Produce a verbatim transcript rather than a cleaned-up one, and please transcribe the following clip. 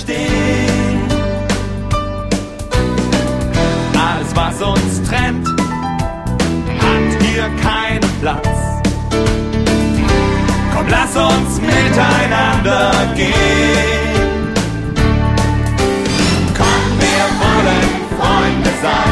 verstehen. Alles, was uns trennt, hat hier keinen Platz. Komm, lass uns miteinander gehen. Komm, wir wollen Freunde sein.